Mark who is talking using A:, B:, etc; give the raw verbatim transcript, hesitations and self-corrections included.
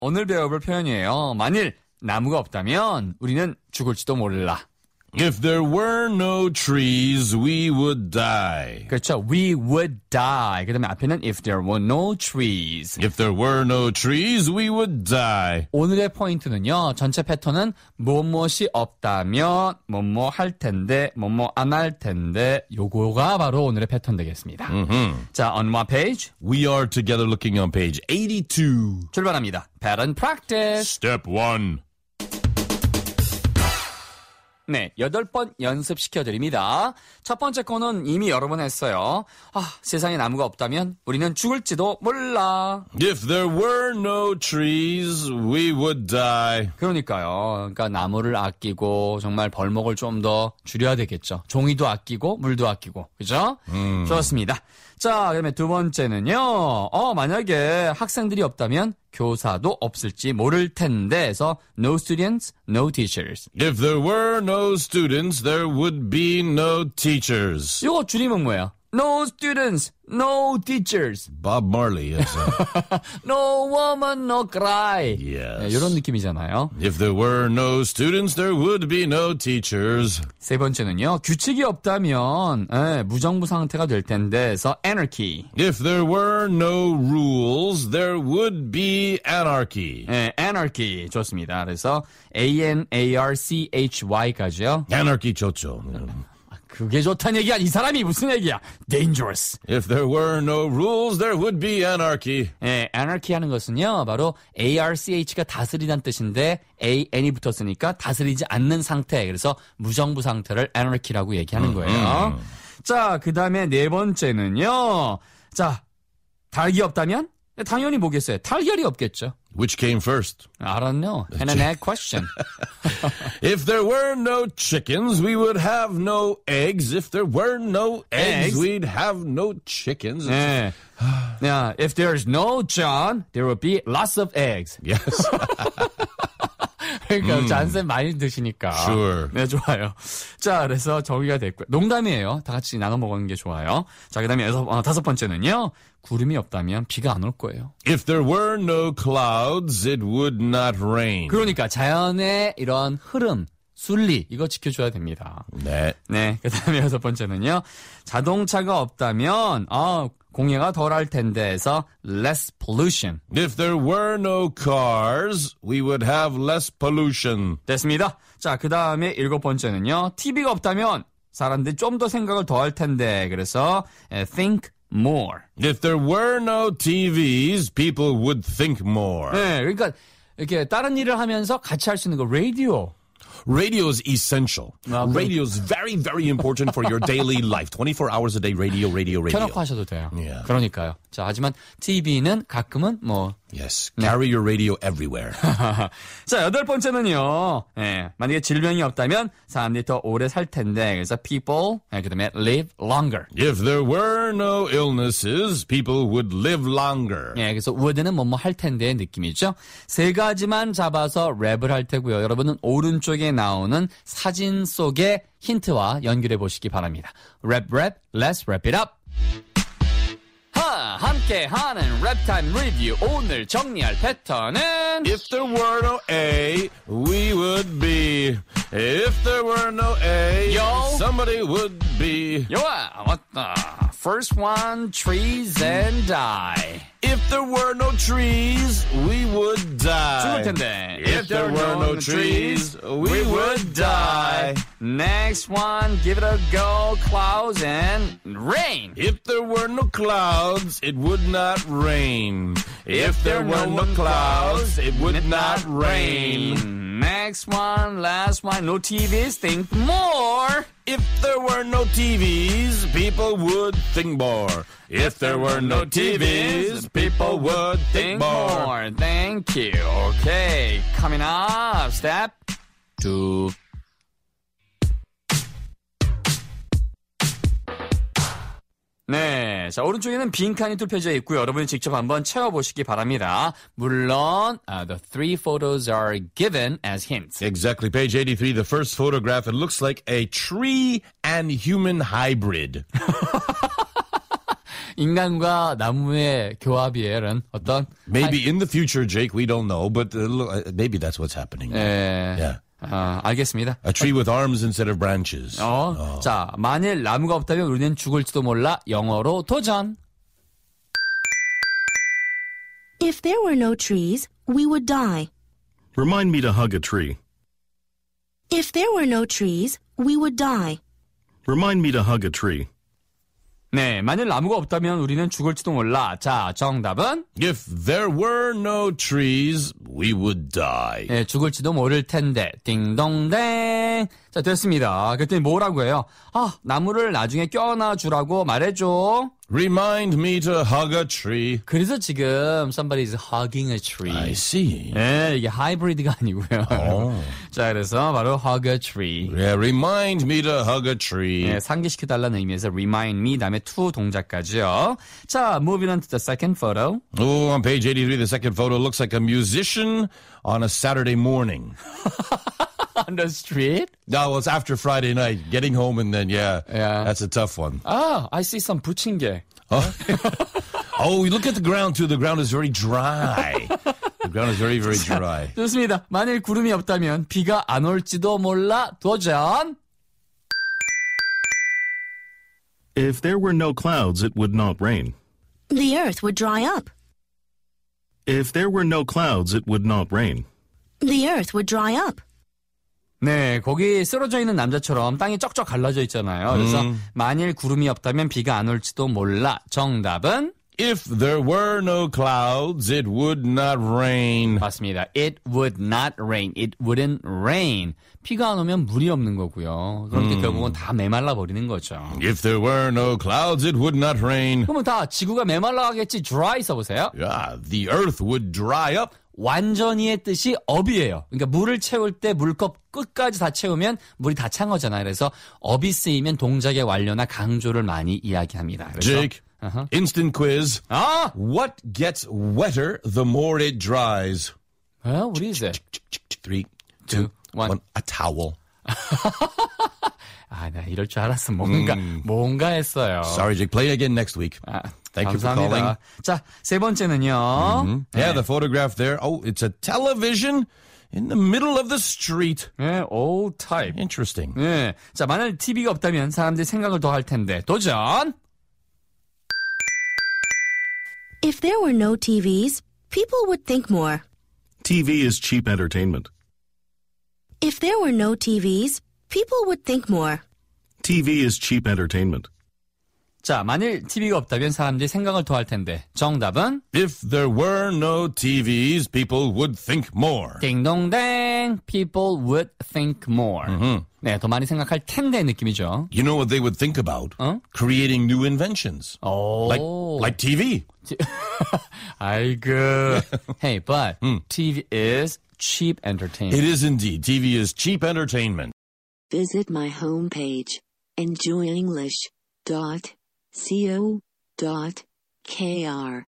A: 오늘 배워볼 표현이에요. 만일 나무가 없다면 우리는 죽을지도 몰라.
B: If there were no trees, we would die.
A: 그렇죠. We would die. 그 다음에 앞에는 if there were no trees.
B: If there were no trees, we would die.
A: 오늘의 포인트는요. 전체 패턴은 뭐뭐이 없다면 뭐뭐 할 텐데 뭐뭐 안 할 텐데 요거가 바로 오늘의 패턴 되겠습니다.
B: Mm-hmm.
A: 자, on what page?
B: We are together looking on page eighty-two.
A: 출발합니다. Pattern practice.
B: Step one.
A: 네, 여덟 번 연습시켜드립니다. 첫 번째 거는 이미 여러 번 했어요. 아, 세상에 나무가 없다면 우리는 죽을지도 몰라.
B: If there were no trees, we would die.
A: 그러니까요. 그러니까 나무를 아끼고 정말 벌목을 좀 더 줄여야 되겠죠. 종이도 아끼고 물도 아끼고. 그죠?
B: 음.
A: 좋습니다. 자, 그다음에 두 번째는요. 어, 만약에 학생들이 없다면 교사도 없을지 모를 텐데 해서 no students, no teachers.
B: If there were no students, there would be no teachers.
A: 이거 줄이면 뭐예요? No students, no teachers.
B: Bob Marley. Yes.
A: No woman, no cry.
B: Yes.
A: 네, 이런 느낌이잖아요.
B: If there were no students, there would be no teachers.
A: 세 번째는요. 규칙이 없다면 예, 무정부 상태가 될 텐데 해서 anarchy.
B: If there were no rules, there would be anarchy.
A: 예, anarchy 좋습니다. 그래서 A-N-A-R-C-H-Y까지요.
B: Anarchy 좋죠.
A: 그게 좋다는 얘기야. 이 사람이 무슨 얘기야. Dangerous.
B: If there were no rules, there would be anarchy.
A: 예, anarchy 하는 것은요. 바로 A-R-C-H가 다스리다는 뜻인데 A-N이 붙었으니까 다스리지 않는 상태. 그래서 무정부 상태를 anarchy라고 얘기하는 거예요. 음. 자, 그 다음에 네 번째는요. 자, 닭이 없다면? 당연히 뭐겠어요? 달걀이 없겠죠.
B: Which came first?
A: I don't know. And an egg question.
B: If there were no chickens, we would have no eggs. If there were no eggs,
A: eggs?
B: we'd have no chickens.
A: 네. Yeah, if there's no John, there will be lots of eggs.
B: Yes.
A: 그러니까
B: 음.
A: 잔쌤 많이 드시니까.
B: Sure.
A: 네, 좋아요. 자, 그래서 정리가 됐고요. 농담이에요. 다 같이 나눠 먹는 게 좋아요. 자, 그 다음에 여섯, 어, 다섯 번째는요. 구름이 없다면 비가 안 올 거예요.
B: If there were no clouds, it would not rain.
A: 그러니까 자연의 이런 흐름, 순리 이거 지켜줘야 됩니다.
B: 네.
A: 네, 그 다음에 여섯 번째는요. 자동차가 없다면 아, 공해가 덜할 텐데 해서 less pollution.
B: If there were no cars, we would have less pollution.
A: 됐습니다. 자, 그 다음에 일곱 번째는요. 티비가 없다면 사람들이 좀 더 생각을 더 할 텐데 그래서 think more.
B: If there were no T Vs, people would think more.
A: 네, 그러니까 이렇게 다른 일을 하면서 같이 할 수 있는 거 라디오.
B: Radio is essential.
A: 아, 그럼-
B: Radio is very, very important for your daily life. twenty-four hours a day, radio, radio, radio.
A: 켜놓고 하셔도 돼요.
B: Yeah.
A: 그러니까요. 자, 하지만 티비는 가끔은 뭐
B: Yes, carry your radio everywhere.
A: 자, 여덟 번째는요. 예, 만약에 질병이 없다면 사람들이 더 오래 살 텐데 그래서 people, 예, 그다음에 live longer.
B: If there were no illnesses, people would live longer.
A: 예, 그래서 would는 뭐뭐 할 텐데의 느낌이죠. 세 가지만 잡아서 랩을 할 테고요. 여러분은 오른쪽에 나오는 사진 속의 힌트와 연결해 보시기 바랍니다. 랩, 랩, let's wrap it up. 하, 함께하는 랩타임 리뷰 오늘 정리할 패턴은
B: If there were no A, we would be. If there were no A,
A: Yo.
B: somebody would be.
A: 요아, 왔다. First one, trees and die.
B: If there were no trees, we would die.
A: 죽을 텐데.
B: If there were no trees, we would die.
A: Next one, give it a go, clouds and rain.
B: If there were no clouds, it would not rain. If there were no clouds, it would not rain.
A: Next one, last one, no T Vs, think more.
B: If there were no T Vs, people would think more. If there were no T Vs, people would think more.
A: Thank you. Okay, coming up, step two. 네, 자 오른쪽에는 빈칸이 뚫혀져 있고요. 여러분이 직접 한번 채워보시기 바랍니다. 물론 uh, the three photos are given as hints.
B: Exactly. Page eighty-three, the first photograph, it looks like a tree and human hybrid.
A: 인간과 나무의 교합이에요. 어떤
B: Maybe in the future, Jake, we don't know, but uh, look, uh, maybe that's what's happening.
A: 예.
B: Yeah.
A: 아, 알겠습니다.
B: A tree with arms instead of branches.
A: 어, 어. 자, 만일 나무가 없다면 우리는 죽을지도 몰라. 영어로 도전.
C: If there were no trees, we would die.
D: Remind me to hug a tree.
C: If there were no trees, we would die.
D: Remind me to hug a tree.
A: 네, 만일 나무가 없다면 우리는 죽을지도 몰라. 자, 정답은?
B: If there were no trees, we would die.
A: 네, 죽을지도 모를 텐데. 띵동댕. 자, 됐습니다. 그랬더니 뭐라고 해요? 아, 나무를 나중에 껴안아 주라고 말해줘.
B: Remind me to hug a tree.
A: 그래서 지금 somebody is hugging a tree.
B: I see.
A: 네, 이게 하이브리드가 아니고요.
B: Oh.
A: 자, 그래서 바로 hug a tree.
B: Yeah, remind me to hug a tree.
A: 네, 상기시켜달라는 의미에서 remind me, 다음에 to 동작까지요. 자, moving on to the second photo.
B: Oh, on page eighty-three, the second photo looks like a musician on a Saturday morning.
A: On the street?
B: No, well, it's after Friday night, getting home, and then, yeah,
A: Yeah.
B: that's a tough one.
A: Ah, I see some 부침개.
B: Oh, oh, you look at the ground, too. The ground is very dry. The ground is very, very dry.
A: 좋습니다. 만일 구름이 없다면 비가 안 올지도 몰라. 도전!
D: If there were no clouds, it would not rain.
C: The earth would dry up.
D: If there were no clouds, it would not rain.
C: The earth would dry up.
A: 네, 거기 쓰러져 있는 남자처럼 땅이 쩍쩍 갈라져 있잖아요. 그래서
B: 음.
A: 만일 구름이 없다면 비가 안 올지도 몰라. 정답은?
B: If there were no clouds, it would not rain.
A: 맞습니다. It would not rain. It wouldn't rain. 비가 안 오면 물이 없는 거고요. 그럼 음. 결국은 다 메말라 버리는 거죠.
B: If there were no clouds, it would not rain.
A: 그러면 다 지구가 메말라 가겠지. dry 써보세요.
B: Yeah, the earth would dry up.
A: 완전히의 뜻이 업이에요. 그러니까 물을 채울 때 물컵 끝까지 다 채우면 물이 다 찬 거잖아요. 그래서 업이 쓰이면 동작의 완료나 강조를 많이 이야기합니다. 그래서,
B: Jake, uh-huh. instant quiz.
A: 아!
B: What gets wetter the more it dries?
A: Well, what is it?
B: Three, two,
A: one.
B: one. A towel.
A: 아, 나 이럴 줄 알았어. 뭔가, 음. 뭔가 했어요.
B: Sorry, Jake. Play again next week.
A: 아,
B: Thank
A: 감사합니다.
B: you for calling.
A: 자, 세 번째는요.
B: Mm-hmm.
A: 네.
B: Yeah, the photograph there. Oh, it's a television in the middle of the street.
A: 네, old type.
B: Interesting.
A: 네. 자, 만약 티비가 없다면 사람들이 생각을 더 할 텐데. 도전!
C: If there were no T Vs, people would think more.
D: T V is cheap entertainment.
C: If there were no T Vs, people would think more.
D: T V is cheap entertainment.
A: 자, 만일 티비가 없다면 사람들이 생각을 더 할 텐데. 정답은?
B: If there were no T Vs, people would think more.
A: 딩동댕. People would think more.
B: Mm-hmm.
A: 네, 더 많이 생각할 텐데 느낌이죠.
B: You know what they would think about?
A: 어?
B: Creating new inventions.
A: 오.
B: Like, like T V.
A: 아이고. Hey, but
B: mm.
A: T V is cheap entertainment.
B: It is indeed. T V is cheap entertainment.
E: Visit my homepage, enjoy english dot co dot k r.